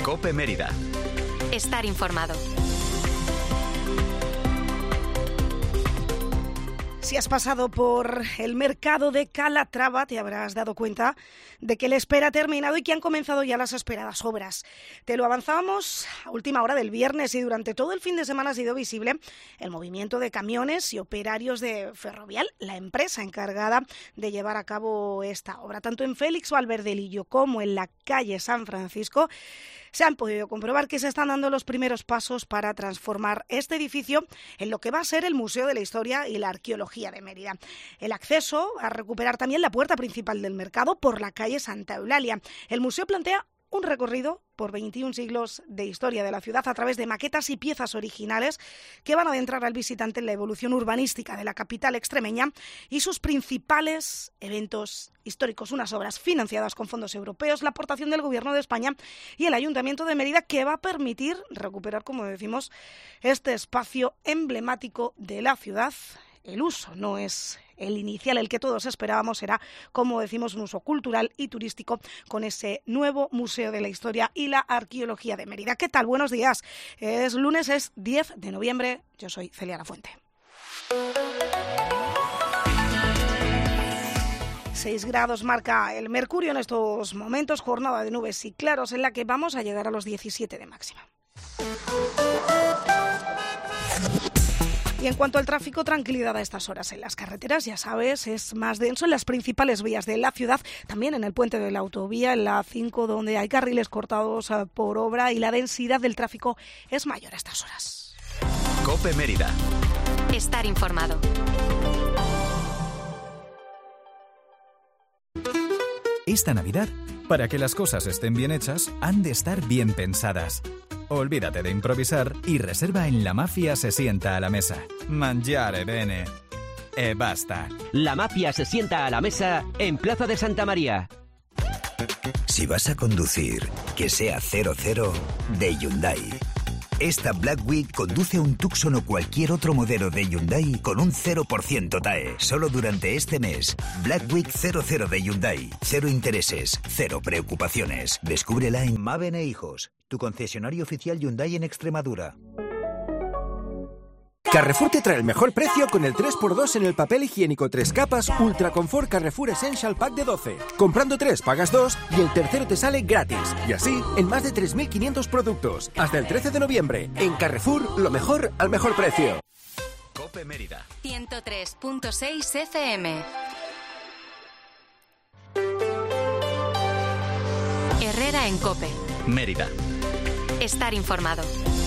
COPE Mérida. Estar informado. Si has pasado por el mercado de Calatrava, te habrás dado cuenta de que la espera ha terminado y que han comenzado ya las esperadas obras. Te lo avanzábamos a última hora del viernes y durante todo el fin de semana ha sido visible el movimiento de camiones y operarios de Ferrovial, la empresa encargada de llevar a cabo esta obra. Tanto en Félix Valverdelillo como en la calle San Francisco se han podido comprobar que se están dando los primeros pasos para transformar este edificio en lo que va a ser el Museo de la Historia y la Arqueología de Mérida. El acceso a recuperar también la puerta principal del mercado por la calle Santa Eulalia. El museo plantea un recorrido por 21 siglos de historia de la ciudad a través de maquetas y piezas originales que van a adentrar al visitante en la evolución urbanística de la capital extremeña y sus principales eventos históricos. Unas obras financiadas con fondos europeos, la aportación del Gobierno de España y el Ayuntamiento de Mérida, que va a permitir recuperar, como decimos, este espacio emblemático de la ciudad. El uso no es el inicial, el que todos esperábamos, será, como decimos, un uso cultural y turístico con ese nuevo Museo de la Historia y la Arqueología de Mérida. ¿Qué tal? Buenos días. Es lunes, es 10 de noviembre. Yo soy Celia Lafuente. 6 grados marca el mercurio en estos momentos, jornada de nubes y claros en la que vamos a llegar a los 17 de máxima. Y en cuanto al tráfico, tranquilidad a estas horas en las carreteras, ya sabes, es más denso en las principales vías de la ciudad, también en el puente de la autovía, en la 5, donde hay carriles cortados por obra y la densidad del tráfico es mayor a estas horas. COPE Mérida. Estar informado. Esta Navidad, para que las cosas estén bien hechas, han de estar bien pensadas. Olvídate de improvisar y reserva en La Mafia se sienta a la mesa. Mangiare bene. E basta. La Mafia se sienta a la mesa en Plaza de Santa María. Si vas a conducir, que sea 00 de Hyundai. Esta Black Week conduce un Tucson o cualquier otro modelo de Hyundai con un 0% TAE. Solo durante este mes. Black Week 00 de Hyundai. 0 intereses, 0 preocupaciones. Descúbrela en Maven e Hijos, tu concesionario oficial Hyundai en Extremadura. Carrefour te trae el mejor precio con el 3x2 en el papel higiénico 3 capas Ultra Confort Carrefour Essential Pack de 12. Comprando 3 pagas 2 y el tercero te sale gratis. Y así en más de 3.500 productos. Hasta el 13 de noviembre. En Carrefour, lo mejor al mejor precio. COPE Mérida. 103.6 FM. Herrera en COPE. Mérida. Estar informado.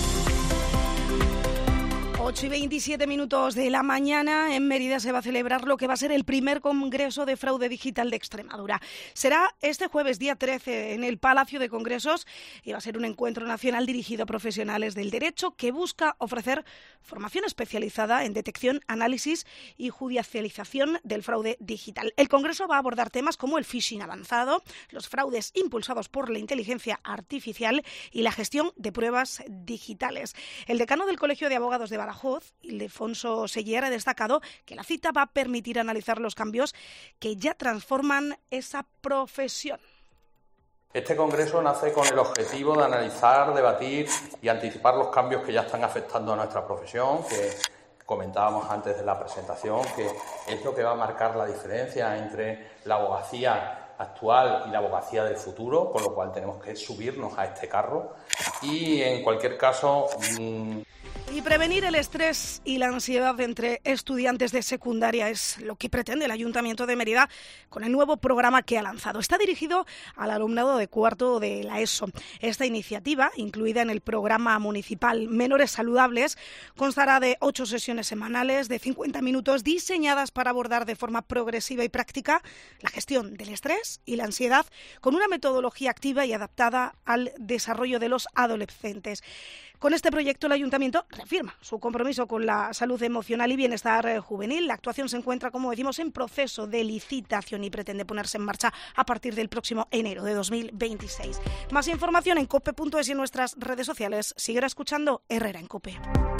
8:27 de la mañana, en Mérida se va a celebrar lo que va a ser el primer Congreso de Fraude Digital de Extremadura. Será este jueves, día 13, en el Palacio de Congresos y va a ser un encuentro nacional dirigido a profesionales del derecho que busca ofrecer formación especializada en detección, análisis y judicialización del fraude digital. El Congreso va a abordar temas como el phishing avanzado, los fraudes impulsados por la inteligencia artificial y la gestión de pruebas digitales. El decano del Colegio de Abogados de Badajoz, Ildefonso Seller, ha destacado que la cita va a permitir analizar los cambios que ya transforman esa profesión. Este congreso nace con el objetivo de analizar, debatir y anticipar los cambios que ya están afectando a nuestra profesión, que comentábamos antes de la presentación, que es lo que va a marcar la diferencia entre la abogacía actual y la abogacía del futuro, con lo cual tenemos que subirnos a este carro y, en cualquier caso, Y prevenir el estrés y la ansiedad entre estudiantes de secundaria es lo que pretende el Ayuntamiento de Mérida con el nuevo programa que ha lanzado. Está dirigido al alumnado de cuarto de la ESO. Esta iniciativa, incluida en el programa municipal Menores Saludables, constará de 8 sesiones semanales de 50 minutos diseñadas para abordar de forma progresiva y práctica la gestión del estrés y la ansiedad con una metodología activa y adaptada al desarrollo de los adolescentes. Con este proyecto el Ayuntamiento reafirma su compromiso con la salud emocional y bienestar juvenil. La actuación se encuentra, como decimos, en proceso de licitación y pretende ponerse en marcha a partir del próximo enero de 2026. Más información en cope.es y en nuestras redes sociales. Sigue escuchando Herrera en COPE.